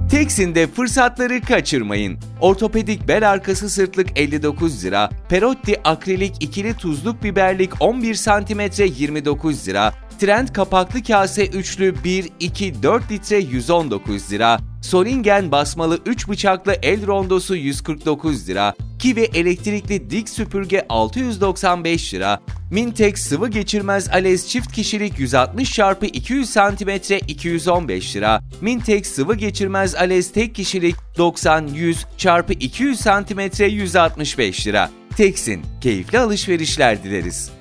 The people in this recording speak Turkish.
Teksin'de fırsatları kaçırmayın. Ortopedik bel arkası sırtlık 59 lira, Perotti akrilik ikili tuzluk biberlik 11 cm 29 lira, Trend kapaklı kase üçlü 1, 2, 4 litre 119 lira, Solingen basmalı 3 bıçaklı el rondosu 149 lira, Kiwi elektrikli dik süpürge 695 lira, Mintex sıvı geçirmez alez çift kişilik 160 x 200 cm 215 lira, Mintex sıvı geçirmez alez tek kişilik 90-100 x 200 cm 165 lira. Teksin, keyifli alışverişler dileriz.